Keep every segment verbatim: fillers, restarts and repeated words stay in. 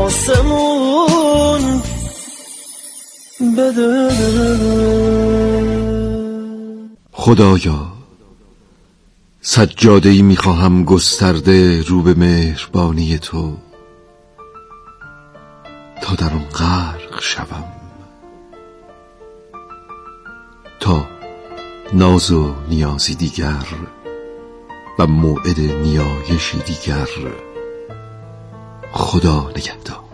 آسمون بده. خدایا سجاده‌ای می‌خواهم گسترده رو به مهربانی تو، تا در آن غرق شوم، تا ناز و نیازی دیگر و موعد نیایشی دیگر. خدا نگهدار.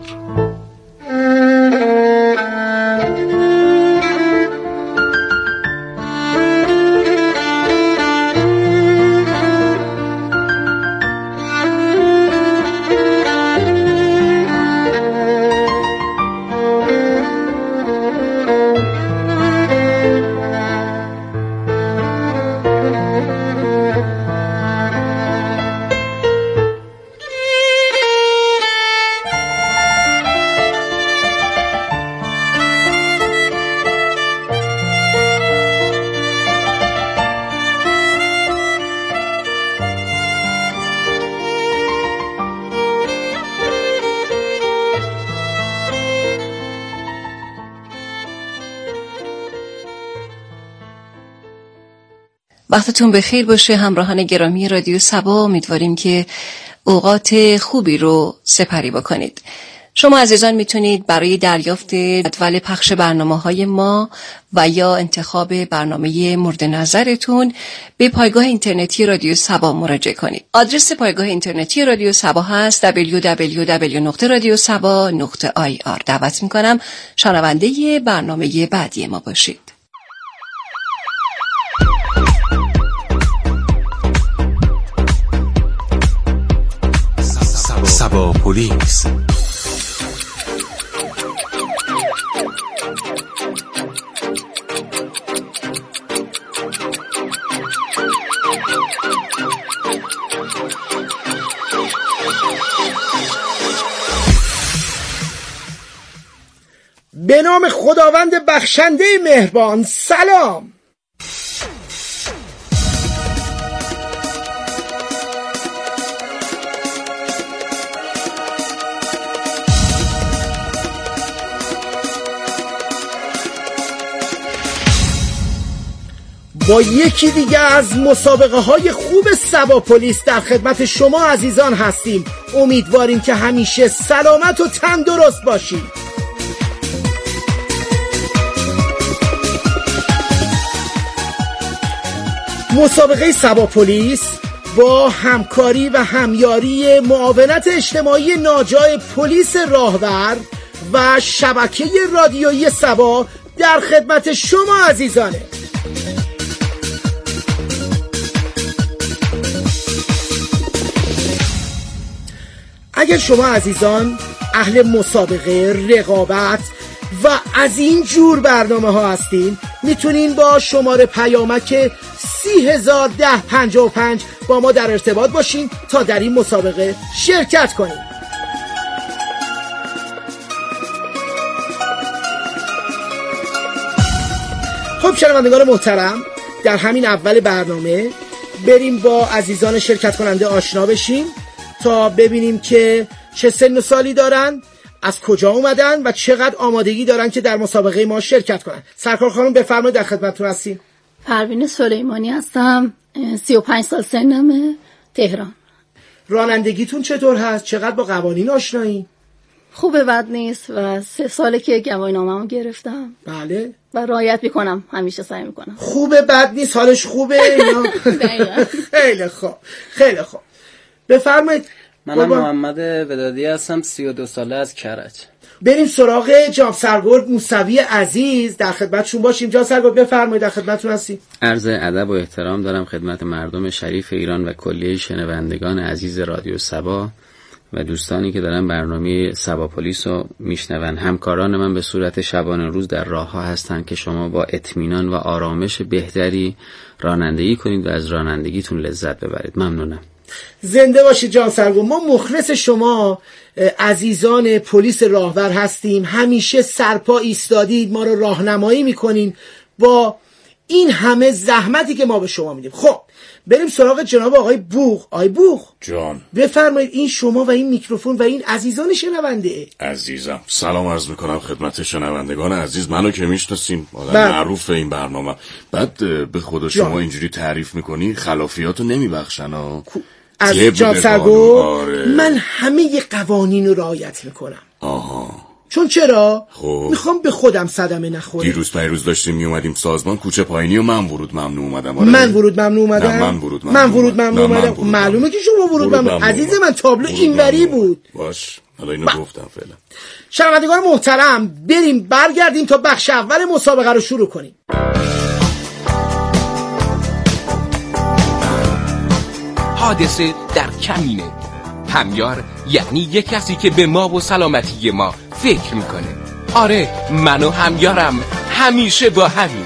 وقتتون بخیر باشه همراهان گرامی رادیو صبا. امیدواریم که اوقات خوبی رو سپری بکنید. شما عزیزان میتونید برای دریافت جدول پخش برنامه‌های ما و یا انتخاب برنامه مورد نظرتون به پایگاه اینترنتی رادیو صبا مراجعه کنید. آدرس پایگاه اینترنتی رادیو صبا هست دبلیو دبلیو دبلیو دات رادیو صبا دات آی آر. دعوت میکنم شنونده برنامه بعدی ما باشید. صبا پلیس. به نام خداوند بخشنده مهربان. سلام. با یکی دیگه از مسابقه های خوب صبا پلیس در خدمت شما عزیزان هستیم. امیدواریم که همیشه سلامت و تندرست باشید. مسابقه صبا پلیس با همکاری و همیاری معاونت اجتماعی ناجای پلیس راهور و شبکه رادیویی صبا در خدمت شما عزیزانه. اگر شما عزیزان اهل مسابقه، رقابت و از این جور برنامه ها هستین، میتونین با شماره پیامک سی هزار ده پنجاه و پنج با ما در ارتباط باشین تا در این مسابقه شرکت کنین. خب شنوندگان محترم، در همین اول برنامه بریم با عزیزان شرکت کننده آشنا بشیم تا ببینیم که چه سن و سالی دارن، از کجا اومدن و چقدر آمادگی دارن که در مسابقه ما شرکت کنن. سرکار خانم بفرمایید، در خدمتتون هستیم. پروین سلیمانی هستم، سی و پنج سال سنمه، تهران. رانندگیتون چطور هست؟ چقدر با قوانین آشنایی؟ خوبه، بد نیست و سه ساله که گواهینامه‌مو گرفتم. بله. و رعایت میکنم، همیشه سعی میکنم. خوبه، بد نیست، حالش خوبه یا؟ خیلی خوب، خیلی خوب. بفرمایید. منم محمد ودادی هستم، سی و دو ساله از کرج. بریم سراغ جناب سرگرد موسوی عزیز، در خدمتشون باشیم. جناب سرگرد بفرمایید، در خدمتتون هستیم. عرض ادب و احترام دارم خدمت مردم شریف ایران و کلیه شنوندگان عزیز رادیو صبا و دوستانی که دارن برنامه صبا پلیس رو میشنون. همکاران من به صورت شبانه روز در راه ها هستن که شما با اطمینان و آرامش بهتری رانندگی کنید و از رانندگیتون لذت ببرید. ممنونم. زنده باشید جان سرگرد. ما مخلص شما عزیزان پلیس راهور هستیم. همیشه سرپا ایستادید، ما رو راهنمایی میکنین با این همه زحمتی که ما به شما میدیم. خب بریم سراغ جناب آقای بوغ. آقای بوغ جان بفرمایید، این شما و این میکروفون و این عزیزان شنونده. عزیزم سلام عرض میکنم خدمت شنوندگان عزیز. منو که میشناسین، آدم معروف این برنامه. بعد به خدا شما جان. اینجوری تعریف میکنی خلافیاتو نمیبخشن ها. از جان سرگو آره. من همه قوانین رو رعایت میکنم. آها. چون چرا؟ خب میخوام به خودم صدمه نخوره. دیروز پیروز داشتیم میومدیم سازمان کوچه پایینی و من ورود ممنوع اومدم. آره. من ورود ممنوع اومدم. نه من ورود ممنوع. من ورود ممنوع اومدم. معلومه که شما ورود, ورود ممنوع. عزیز من تابلو اینوری بود. باش. حالا اینو با. گفتم فعلا. شنوندگان محترم، بریم برگردیم تا بخش اول مسابقه رو شروع کنیم. حادثه در کمینه. همیار یعنی یک کسی که به ما و سلامتی ما فکر میکنه. آره من و همیارم همیشه با همین.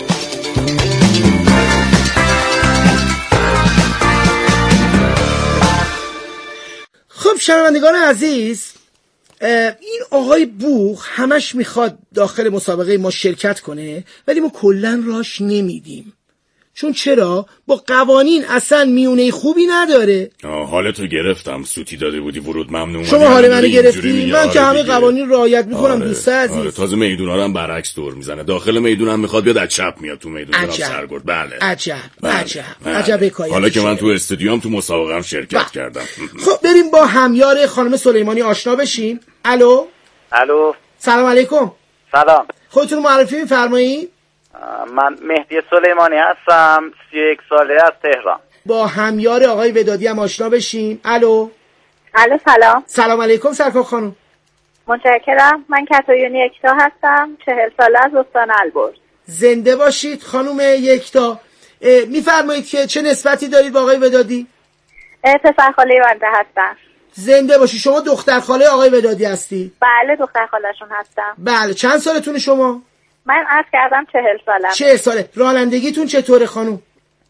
خب شنوندگان عزیز، این آقای بوغ همش میخواد داخل مسابقه ما شرکت کنه ولی ما کلن راش نمیدیم. چون چرا؟ با قوانین اصلا میونه خوبی نداره. حالتو گرفتم، سوتی داده بودی ورود ممنوع. شما حال منو گرفتی؟ من که همه قوانین رعایت میکنم. آره. دوست عزیز آره. تازه میدونا رو هم برعکس دور میزنه. داخل میدون هم میخواد بیاد از چپ میاد تو میدون. جناب سرگرد. بله عجب بله. عجب بله. عجب حکایت. حالا که من تو استادیوم تو مسابقه هم شرکت بله. کردم. خب بریم با همیار خانم سلیمانی آشنا بشیم. الو الو سلام علیکم. سلام. خودتون معرفی می‌فرمایید؟ من مهدی سلیمانی هستم، سی و یک ساله از تهران. با همیار آقای ودادی هم آشنا بشیم. الو الو سلام. سلام علیکم سرکار خانم. متشکرم. من کتایونی یکتا هستم، چهل ساله از استان البرز. زنده باشید خانم یکتا. میفرمایید که چه نسبتی دارید با آقای ودادی؟ پسر خاله بنده هستم. زنده باشی. شما دختر خاله آقای ودادی هستی؟ بله دختر خاله‌شون هستم. بله. چند سالتون شما؟ من عرض کردم چهل سالم. چهل ساله. رانندگیتون چطوره خانوم؟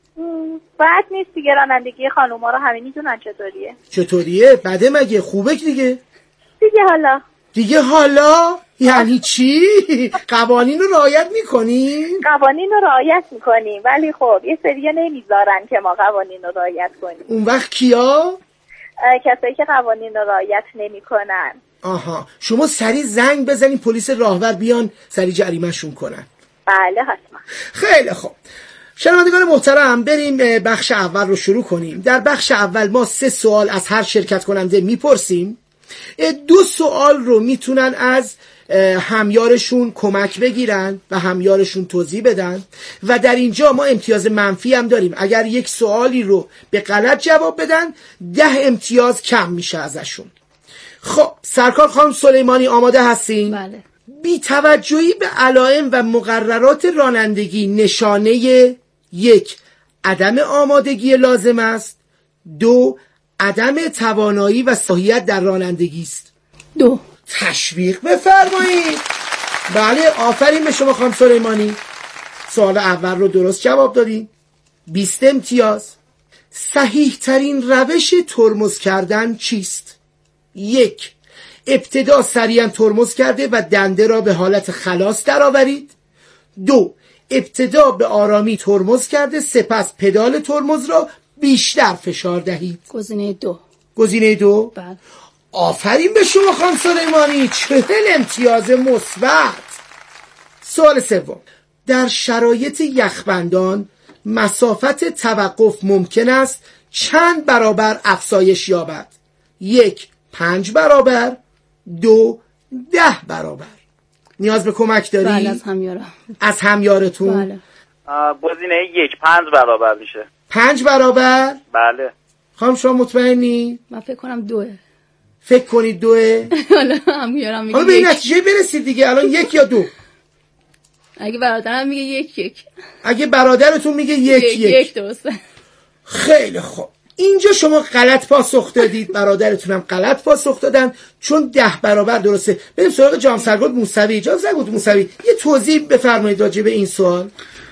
بد نیست دیگه، رانندگی خانوما رو همه میدونن چطوریه. چطوریه؟ بده مگه؟ خوبه دیگه؟ دیگه حالا دیگه حالا یعنی چی؟ قوانین رو رعایت میکنیم؟ قوانین رو رعایت میکنیم ولی خب یه سریه نمیذارن که ما قوانین رو رعایت کنیم. اون وقت کیا؟ کسایی که قوانین رو رعایت نمیکنن. آها. شما سری زنگ بزنین پلیس راهور بیان سری جریمه‌شون کنن. بله حتما. خیلی خوب. شنوندگان محترم، بریم بخش اول رو شروع کنیم. در بخش اول ما سه سوال از هر شرکت کننده میپرسیم. دو سوال رو میتونن از همیارشون کمک بگیرن و همیارشون توضیح بدن و در اینجا ما امتیاز منفی هم داریم. اگر یک سوالی رو به غلط جواب بدن ده امتیاز کم میشه ازشون. خب سرکار خانم سلیمانی آماده هستین؟ بله. بی توجهی به علائم و مقررات رانندگی نشانه یک عدم آمادگی لازم است، دو عدم توانایی و صلاحیت در رانندگی است. دو. تشویق بفرمایید. بله آفرین به شما خانم سلیمانی. سوال اول رو درست جواب دادین. بیست امتیاز. صحیح ترین روش ترمز کردن چیست؟ یک، ابتدا سریعا ترمز کرده و دنده را به حالت خلاص درآورید. دو، ابتدا به آرامی ترمز کرده سپس پدال ترمز را بیشتر فشار دهید. گزینه دو. گزینه دو؟ بله. آفرین به شما خانم سلیمانی. چهل امتیاز مثبت. سوال سوم، در شرایط یخبندان مسافت توقف ممکن است چند برابر افزایش یابد؟ یک، پنج برابر. دو، ده برابر. نیاز به کمک داری؟ بله از همیارم. از همیارتون؟ بله. گزینه یک، پنج برابر میشه. پنج برابر؟ بله. خانم شما مطمئنی؟ من فکر کنم دوه. فکر کنید دوه؟ حالا همیارم میگه حالا به این نتیجه برسید دیگه. الان یک یا دو؟ اگه برادرم میگه یک یک. اگه برادرتون میگه یک یک. یک درسته. خیلی خوب. اینجا شما غلط پاسخ دادید، برادرتون هم غلط پاسخ دادن چون ده برابر درسته. بریم سراغ جناب سرگرد موسوی. جناب سرگرد موسوی یه توضیح بفرمایید راجع به این سوال.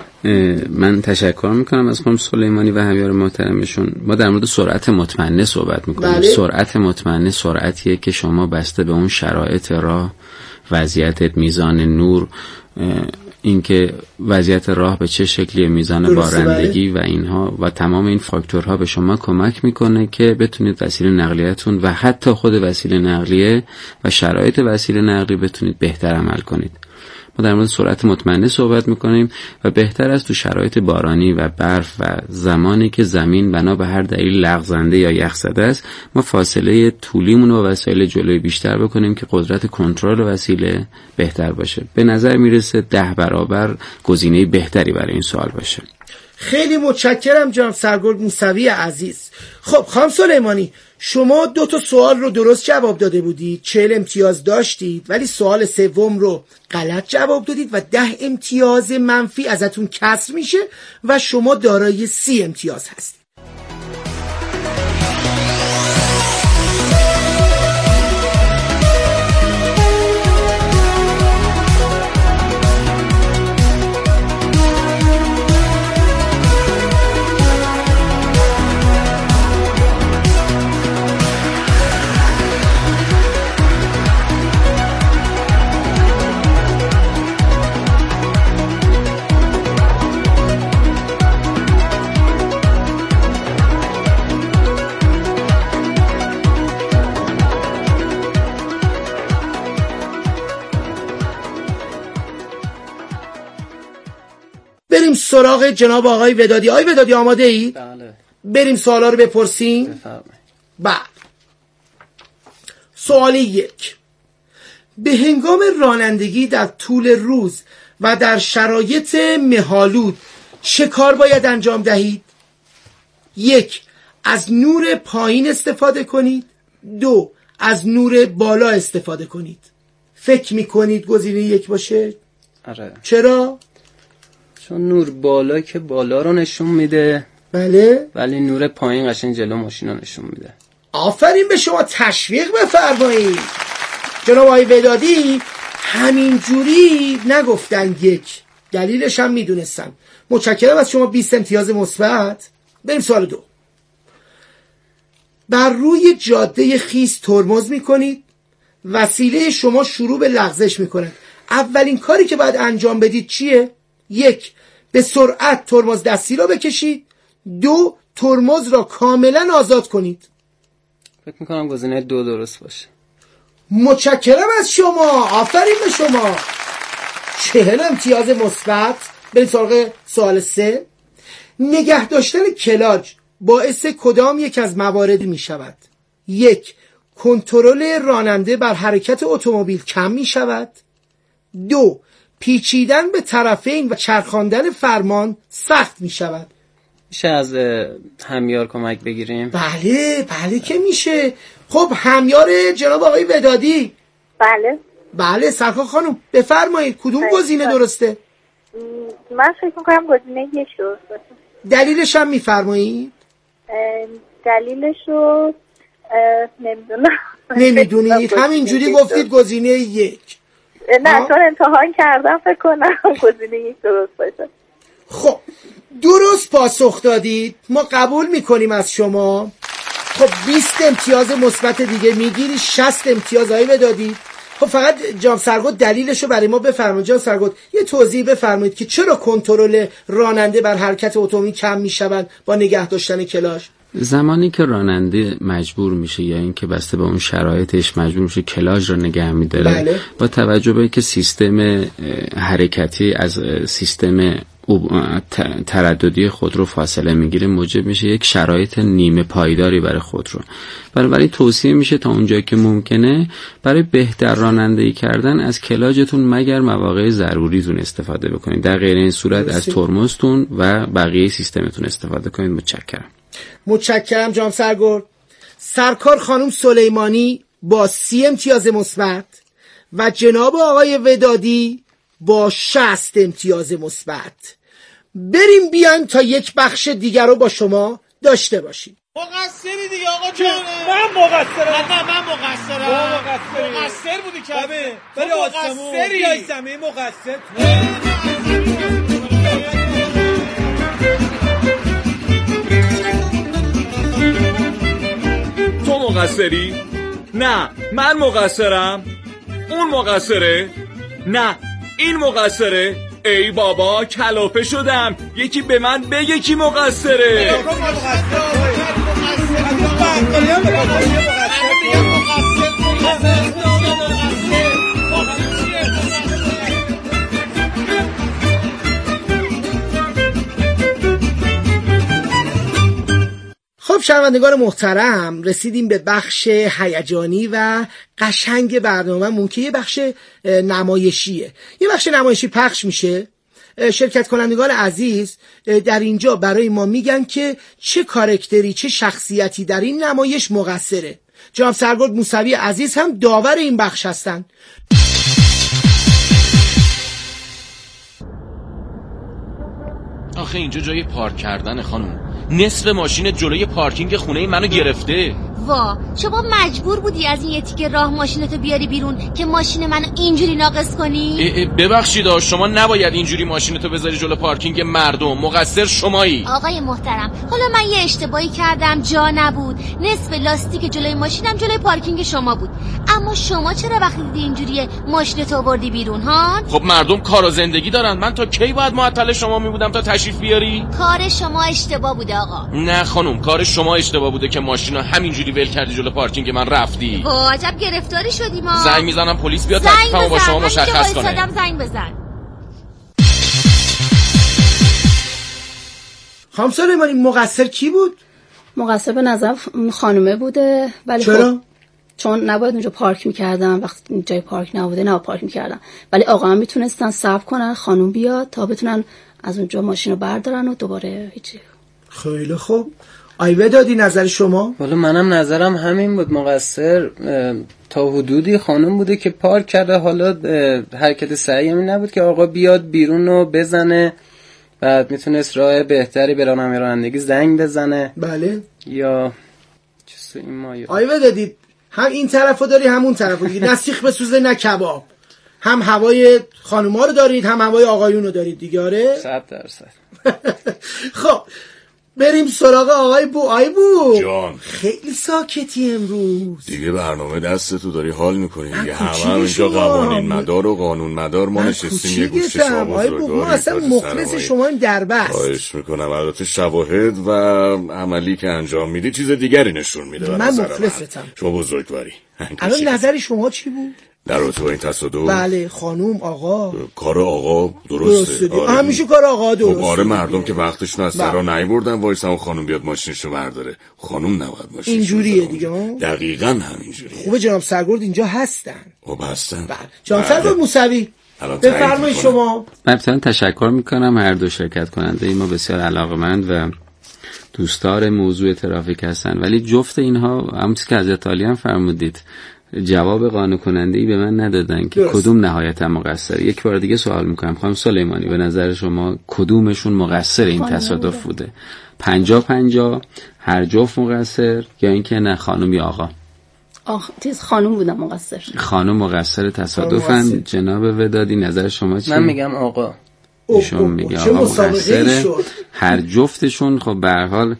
من تشکر میکنم از خانم سلیمانی و همیار محترمشون. ما در مورد سرعت مطمئنه صحبت میکنیم. بله. سرعت مطمئنه سرعتیه که شما بسته به اون شرایط راه، وضعیت میزان نور، اینکه وضعیت راه به چه شکلی، میزان بارندگی و اینها و تمام این فاکتورها به شما کمک میکنه که بتونید وسیله نقلیه‌تون و حتی خود وسیله نقلیه و شرایط وسیله نقلیه بتونید بهتر عمل کنید. ما در مورد سرعت مطمئنه صحبت میکنیم و بهتر است تو شرایط بارانی و برف و زمانی که زمین بنا به هر دلیل لغزنده یا یخزده است ما فاصله طولیمون رو با وسایل جلوی بیشتر بکنیم که قدرت کنترل وسیله بهتر باشه. به نظر میرسه ده برابر گزینه بهتری برای این سوال باشه. خیلی متشکرم جناب سرگرد موسوی عزیز. خب خانم سلیمانی، شما دو تا سوال رو درست جواب داده بودید، چهل امتیاز داشتید، ولی سوال سوم رو غلط جواب دادید و ده امتیاز منفی ازتون کسر میشه و شما دارای سی امتیاز هستید. بریم سراغ جناب آقای ودادی. آقای ودادی آماده ای؟ بله. بریم سوالا رو بپرسیم. بفرمایید. بله. سوال یک: به هنگام رانندگی در طول روز و در شرایط مه‌آلود چه کار باید انجام دهید؟ یک، از نور پایین استفاده کنید. دو، از نور بالا استفاده کنید. فکر میکنید گزینه یک باشه؟ آره. چرا؟ چون نور بالا که بالا رو نشون میده. بله. ولی نور پایین قشنگ جلو ماشین رو نشون میده. آفرین به شما، تشویق بفرمایید. جناب آقای ودادی همینجوری نگفتن یک، دلیلش هم میدونستن. متشکرم از شما، بیست امتیاز مثبت. بریم سوال دو. بر روی جاده خیس ترمز میکنید، وسیله شما شروع به لغزش میکنه. اولین کاری که باید انجام بدید چیه؟ یک، به سرعت ترمز دستی را بکشید. دو، ترمز را کاملا آزاد کنید. فکر میکنم گزینه دو درست باشه. متشکرم از شما، آفرین به شما. چهل امتیاز مثبت. بریم سراغ سوال سه. نگه داشتن کلاج باعث کدام یک از موارد می شود؟ یک، کنترل راننده بر حرکت اتومبیل کم می شود. دو، پیچیدن به طرفین و چرخاندن فرمان سخت می شود. میشه از همیار کمک بگیریم؟ بله بله که میشه. خب همیار جناب آقای ودادی. بله بله سرکار خانم بفرمایید کدوم گزینه درسته؟ من فکر میکنم گزینه یک درست باشه. دلیلش هم میفرمایید؟ دلیلش رو نمیدونم. نمیدونید؟ همینجوری گفتید گزینه یک. نه چون امتحان کردم فکر کنم گزینه یک درست باشه. خب درست پاسخ دادید، ما قبول میکنیم از شما. خب بیست امتیاز مثبت دیگه میگیری، شصت امتیاز هایی بدادید. خب فقط جناب سرگرد دلیلشو برای ما بفرمایید. جناب سرگرد یه توضیح بفرمایید که چرا کنترل راننده بر حرکت اتومبیل کم میشود با نگه داشتن کلاژ؟ زمانی که راننده مجبور میشه یا اینکه بسته به اون شرایطش مجبور میشه کلاژ رو نگه میداره، بله. با توجه به که سیستم حرکتی از سیستم ترددی خودرو فاصله میگیره، موجب میشه یک شرایط نیمه پایداری برای خودرو. بنابراین توصیه میشه تا اونجایی که ممکنه برای بهتر رانندگی کردن از کلاژتون مگر مواقع ضروریتون استفاده بکنید. در غیر این صورت از ترمزتون و بقیه سیستمتون استفاده کنید. متشکرم. متشکرم جناب سرگرد. سرکار خانم سلیمانی با سی امتیاز مثبت و جناب آقای ودادی با شصت امتیاز مثبت. بریم بیایم تا یک بخش دیگر رو با شما داشته باشیم. مقصری دیگه آقا جان. من مقصرم. نه من مقصرم. مقصر مقصر بودی که ولی مقصری بیای زمین مقصر. تو مقصری؟ نه من مقصرم. اون مقصره؟ نه این مقصره. ای بابا کلافه شدم، یکی به من بگه کی مقصره. خب شنوندگان محترم، رسیدیم به بخش هیجانی و قشنگ برنامه‌مون که یه بخش نمایشیه. یه بخش نمایشی پخش میشه. شرکت کنندگان عزیز در اینجا برای ما میگن که چه کاراکتری، چه شخصیتی در این نمایش مقصره. جناب سرگرد موسوی عزیز هم داور این بخش هستن. آخه اینجا جای پارک کردن خانم، نصف ماشین جلوی پارکینگ خونه منو گرفته. وا، شما مجبور بودی از این یه تیکه راه ماشینتو بیاری بیرون که ماشین منو اینجوری ناقص کنی؟ ببخشید شما نباید اینجوری ماشینتو بذاری جلو پارکینگ مردم، مقصر شمایی. آقای محترم، حالا من یه اشتباهی کردم، جا نبود، نصف لاستیک جلوی ماشینم جلوی پارکینگ شما بود، اما شما چرا وقتی دیدی اینجوریه ماشینتو آوردی بیرون ها؟ خب مردم کار و زندگی دارن، من تا کی باید معطل شما میبودم تا تشریف بیاری؟ کار شما اشتباه بوده آقا. نه خانم، کار شما اشتباه بوده که ماشینو همینجوری ول کردی جلو پارکینگ من رفتی. وا، عجب گرفتاری شدی ما. زنگ میزنم پلیس بیاد تکلیفمو با شما مشخص کنه. زنگ بزن. خانم سلیمانی، مقصر کی بود؟ مقصر به نظر خانومه بوده. ولی چرا؟ خب چون نباید اونجا پارک میکردم، وقتی جای پارک نبوده نه پارک میکردم، ولی آقا هم میتونستن صبر کنن خانوم بیاد تا بتونن از اونجا ماشین رو بردارن و دوباره هیچی. خیلی خوب. آیوه دادی نظر شما؟ والا منم نظرم همین بود. مقصر تا حدودی خانم بوده که پارک کرده، حالا حرکت صحیحی نبود که آقا بیاد بیرون و بزنه، بعد میتونست راه بهتری به رانندگی زنگ بزنه. بله. یا چیز این مایه. آیوه دادید هم این طرفو داری هم اون طرفو دیگه، نه سیخ بسوزه نه کباب. هم هوای خانوما رو دارید هم هوای آقایون رو دارید دیگه. آره صد درصد. خب بریم سراغ آقای بو. آی بو جان، خیلی ساکتی امروز دیگه برنامه دست تو داری حال میکنی دیگه. همه هم اینجا قوانین مدار و قانون مدار، ما نشستیم یه گوشه شما آی بو، ما اصلا مخلص شما این دربست. خواهش میکنم. البته شواهد و عملی که انجام میدی چیز دیگری نشون میده. من مخلصتم. شما بزرگواری. الان نظر شما چی بود؟ در رابطه با این تصادف؟ بله خانوم آقا کار آقا درسته, درسته. آره. همیشه کار آقا درسته. خب آره مردم که وقتشون از سرا نیبردن وایسن و خانوم بیاد ماشینشو برداره. خانوم نباید ماشینشو اینجوریه دیگه. دقیقاً همینجوریه. خوبه جناب سرگرد اینجا هستن. خب هستن. بله جناب سرگرد موسوی بفرمایید شما. من ابتداً تشکر میکنم هر دو شرکت کننده ما بسیار علاقه‌مند و دوستدار موضوع ترافیک هستن، ولی جفت اینها همونطور که حضرت عالی هم فرمودید جواب قانع کننده‌ای به من ندادن که درست. کدوم نهایتا مقصره. یک بار دیگه سوال میکنم خانم سلیمانی، به نظر شما کدومشون مقصر این تصادف بوده؟ پنجا پنجا هر جفت مقصر یا اینکه نه خانم یا آقا؟ آخ تیز خانم بودم مقصر. خانم مقصر تصادفن. جناب ودادی نظر شما چیه؟ من میگم آقا. ایشون میگه آقا مقصره. هر جفتشون خب به هر حال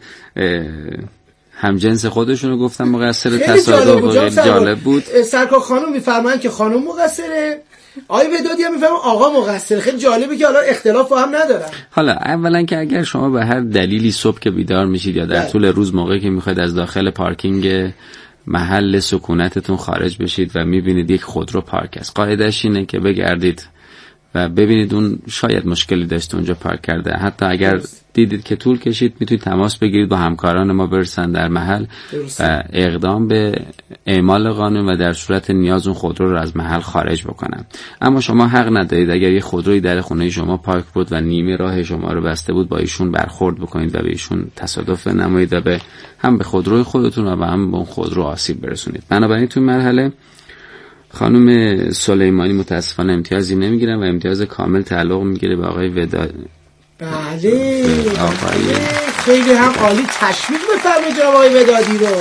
هم جنس خودشونو گفتم مقصر تصادف و خیلی جالب بود. سرکار خانم میفرمایند که خانم مقصره، آقای ودادی هم میفرمان آقا مقصره. خیلی جالبه که حالا اختلاف با هم ندارن. حالا اولا که اگر شما به هر دلیلی صبح که بیدار میشید یا در طول روز موقعی که میخواید از داخل پارکینگ محل سکونتتون خارج بشید و میبینید یک خودرو پارک است، قاعدش اینه که بگردید و ببینید اون شاید مشکلی داشته اونجا پارک کرده. حتی اگر دیدید که طول کشید میتونید تماس بگیرید با همکاران ما برسن در محل و اقدام به اعمال قانون و در صورت نیاز اون خودرو رو از محل خارج بکنن. اما شما حق ندارید اگر یه خودروی در خونه شما پارک بود و نیمه راه شما رو بسته بود با ایشون برخورد بکنید و به ایشون تصادف نمایید و به هم به خودروی خودتون و به هم به اون خودرو آسیب برسونید. بنابراین تو مرحله خانم سلیمانی متاسفانه امتیازی نمیگیرن و امتیاز کامل تعلق میگیره به آقای وداد. بله آقای خیلی هم عالی. تشویق بفرمایید جناب آقای ودادی رو.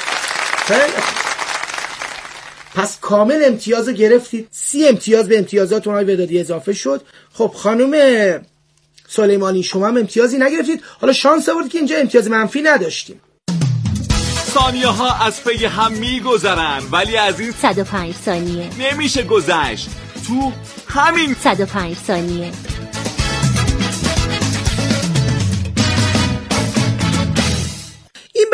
پس کامل امتیاز گرفتید. سی امتیاز به امتیازاتون آقای ودادی اضافه شد. خب خانم سلیمانی شما هم امتیازی نگرفتید. حالا شانس آوردید که اینجا امتیاز منفی نداشتیم. ثانیه ها از پی هم میگذرن ولی از این صد و پنج ثانیه نمیشه گذشت. تو همین صد و پنج ثانیه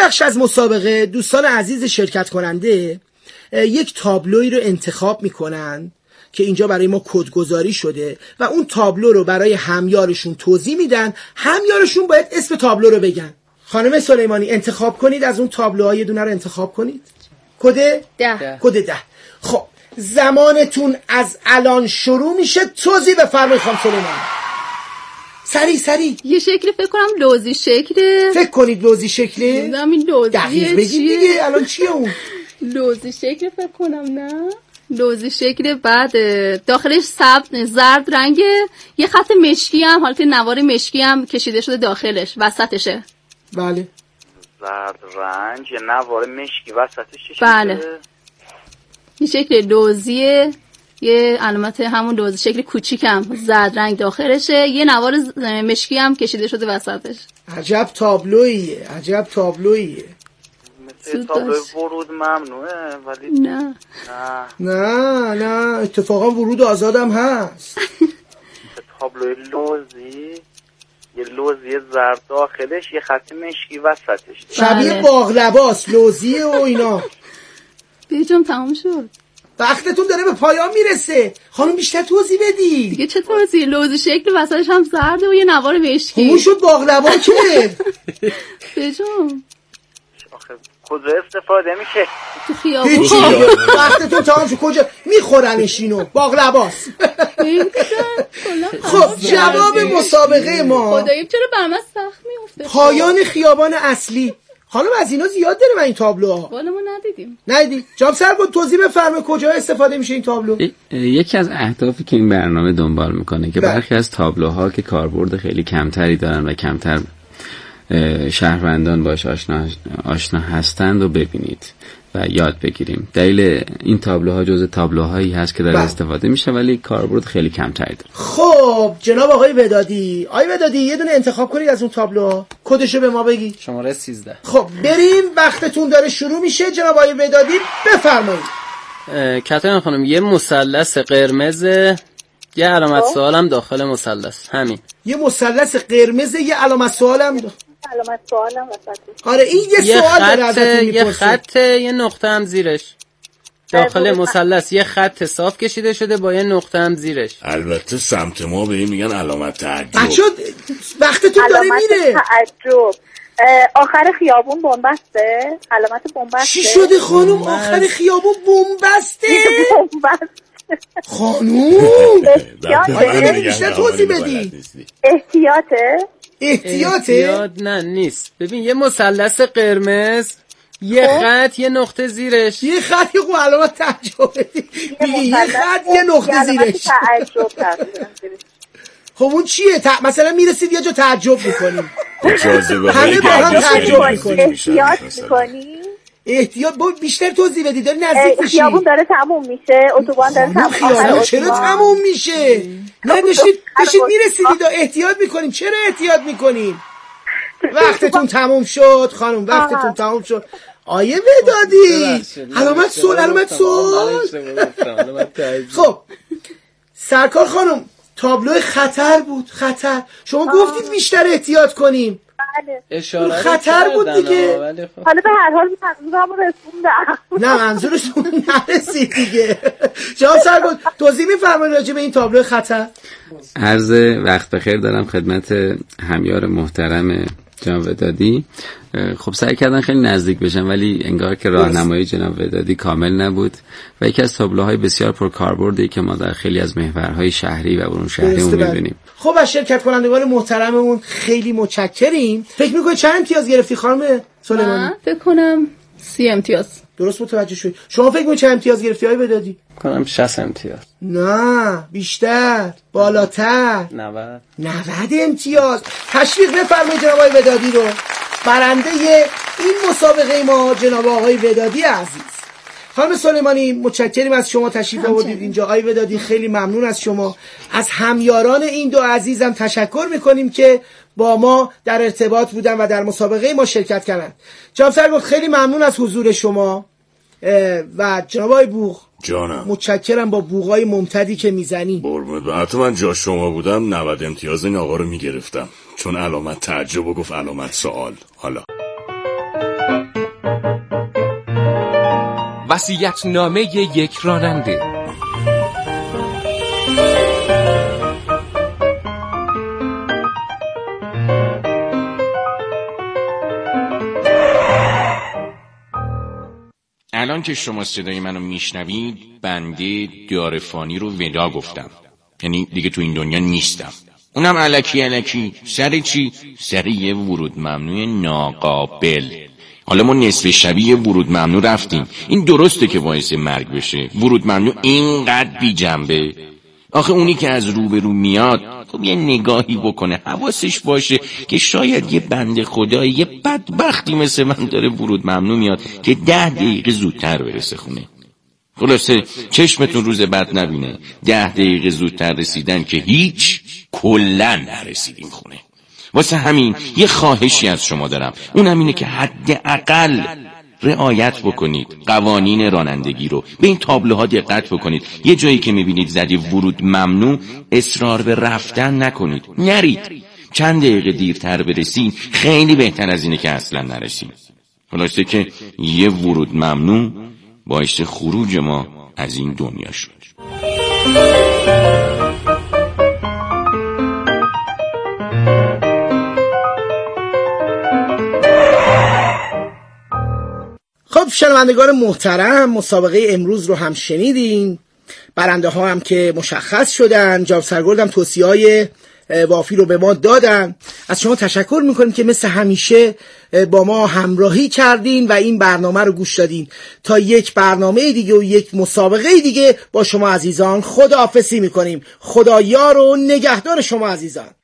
بخش از مسابقه دوستان عزیز شرکت کننده یک تابلوی رو انتخاب میکنن که اینجا برای ما کدگذاری شده و اون تابلو رو برای همیارشون توضیح میدن. همیارشون باید اسم تابلو رو بگن. خانم سلیمانی انتخاب کنید، از اون تابلوها یه دونه رو انتخاب کنید. کد ده. کد ده. خب زمانتون از الان شروع میشه. توضیح بفرمایید خانم سلیمانی. سری سری. یه شکل فکر کنم لوزی شکله. فکر کنید لوزی شکله؟ نمیدونم این لوزیه دقیق بگید دیگه. الان چیه اون؟ لوزی شکل فکر کنم. نه لوزی شکل، بعد داخلش سبز زرد رنگه، یه خط مشکی هم، حالت نوار مشکی هم کشیده شده داخلش، وسطشه. بله. زرد رنگ، یه نوار مشکی وسطش چیه؟ بله. این شکل لوزیه، یه علامت همون لوزی شکل کوچیکم زرد رنگ داخلشه، یه نوار مشکی هم کشیده شده وسطش. عجب تابلویه، عجب تابلویه. مثل تابلوی ورود ممنوعه ولی نه نه نه اتفاقا ورود آزادم هست. تابلوی لوزی، یه لوزی زرد داخلش، یه خط مشکی وسطش، شبیه باقلواست لوزیه و اینا. بیجام تمام شد، وقتتون داره به پایان میرسه. خانم بیشتر توضیح بدی. دیگه چه توضیح؟ لوزی شکل وسطش هم زرده و یه نوار مشکی. همون شد باقلوا که. بیجام آخه کجا استفاده میشه؟ تو خیابون. وقتتون تمام شد. کجا میخورنش اینو؟ باقلواست. خب جواب مسابقه ما خدایم چرا بر من سخت میفته؟ پایان خیابان اصلی. خانم از اینا زیاد داره من این تابلوها. والا ما ندیدیم. ندیدی؟ جناب سرگل توضیح بفرمایید کجا استفاده میشه این تابلو؟ یکی از اهدافی که این برنامه دنبال میکنه که برخی از تابلوها که کاربرد خیلی کمتری دارن و کمتر شهروندان باش آشنا آشنا هستند و ببینید و یاد بگیریم. دلیل این تابلوها جزء تابلوهایی هست که داره بله. استفاده میشه ولی کاربرد خیلی کمتری داره. خب جناب آقای ودادی، آقای ودادی یه دونه انتخاب کنید از اون تابلوها. کدشو به ما بگید. شماره سیزده. خب بریم، وقتتون داره شروع میشه. جناب آقای ودادی بفرمایید. کاترین خانم یه مثلث قرمز، یه علامت سوالم داخل مثلث. همین. یه مثلث قرمز، یه علامت سوالم داخل. علامت سوالم وسطش. آره این یه, یه سوال داره ازتون میپرسه. یه خط، یه نقطه هم زیرش. داخل مثلث یه خط صاف کشیده شده با یه نقطه هم زیرش. البته سمت ما به این میگن علامت تعجب. بچه وقتتون داره میره. علامت تعجب. آخر خیابون بنبسته. علامت بنبسته. چی شده خانم؟ آخر خیابون بنبسته؟ بنبسته. خانوم احتیاطه. بیشتر توضیح بدی. احتیاطه. احتیاطه؟ احتیاط نه نیست. ببین یه مثلث قرمز، یه خط، یه نقطه زیرش. یه خط، یه علامت تعجب. میگه یه خط، یه نقطه زیرش. خب اون چیه؟ ت... مثلا میرسید یه جا تعجب میکنیم. همه با هم تعجب میکنیم. احتیاط میکنی؟ احتیاط با بیشتر توضیح بدید. داری نزدیک میشی. خیابون داره تموم میشه، اتوبان داره تموم خیابون چرا تموم میشه؟ نه داشتید داشتید میرسیدید. احتیاط میکنیم. چرا احتیاط میکنیم؟ وقتتون تموم شد خانم، وقتتون تموم شد. آیه ودادی علامت سوال، علامت سوال. خب سرکار خانم تابلو خطر بود، خطر. شما گفتید بیشتر احتیاط کنیم. اشاره خطر بود دیگه. حالا به هر حال منظورم رسوندم. نه منظورتون نرسید دیگه. جناب سرگل توضیح میفرمایید راجع به این تابلو خطر؟ عرض وقت بخیر دارم خدمت همیار محترم جناب ودادی. خب سعی کردن خیلی نزدیک بشن ولی انگار که راهنمایی جناب ودادی کامل نبود و یکی از تابلوهای بسیار پرکاربردی که ما در خیلی از محورهای شهری و برون شهریمون می‌بینیم. خب از شرکت کنندگان محترممون خیلی متشکریم. فکر می‌کنید چند امتیاز گرفتی خانم سلیمانی؟ فکر کنم سی امتیاز. درست متوجه شدی. شما فکر می‌کنید چند امتیاز گرفتی آقای ودادی؟ کنم شصت امتیاز. نه بیشتر، بالاتر. نود. نود امتیاز. تشویق بفرمایید جناب آقای ودادی رو. برنده این مسابقه ما جناب آقای ودادی عزیز. خانم سلیمانی متشکریم از شما تشریف آوردید اینجا. آقای ودادی خیلی ممنون از شما. از همیاران این دو عزیزم تشکر میکنیم که با ما در ارتباط بودن و در مسابقه ما شرکت کردن. جناب سرگل خیلی ممنون از حضور شما و جناب آقای بوق جانم متشکرم با بوقای ممتدی که میزنی. قربونت. حتی من جا شما بودم نود امتیاز این آقا رو میگرفتم چون علامت تعجب و گفت علامت سوال. حالا وصیت‌نامه یک راننده. الان که شما صدای منو میشنوید، بنده دارفانی رو ودا گفتم، یعنی دیگه تو این دنیا نیستم. اونم الکی الکی. سر چی؟ سر یه ورود ممنوع ناقابل. حالا ما نصف شبیه ورود ممنوع رفتیم. این درسته که باعث مرگ بشه؟ ورود ممنوع اینقدر بی جنبه؟ آخه اونی که از روبرو میاد خب یه نگاهی بکنه، حواسش باشه که شاید یه بنده خدایی، یه بدبختی مثل من داره ورود ممنوع میاد که ده دقیقه زودتر برسه خونه. خلاصه چشمتون روز بد نبینه. ده دقیقه زودتر رسیدن که هیچ، کلن نرسیدیم خونه. واسه همین یه خواهشی از شما دارم، اونم اینه که حداقل رعایت بکنید قوانین رانندگی رو. به این تابلوها دقت بکنید. یه جایی که میبینید زدی ورود ممنوع، اصرار به رفتن نکنید، نرید. چند دقیقه دیرتر برسید خیلی بهتر از اینه که اصلا نرسید. خلاصه که یه ورود ممنوع باعث خروج ما از این دنیا شد. خب شنوندگان محترم، مسابقه امروز رو هم شنیدین. برنده ها هم که مشخص شدن. جناب سرگرد هم توصیه های وافی رو به ما دادن. از شما تشکر میکنیم که مثل همیشه با ما همراهی کردین و این برنامه رو گوش دادین. تا یک برنامه دیگه و یک مسابقه دیگه با شما عزیزان خداحافظی میکنیم. خدا یار و نگهدار شما عزیزان.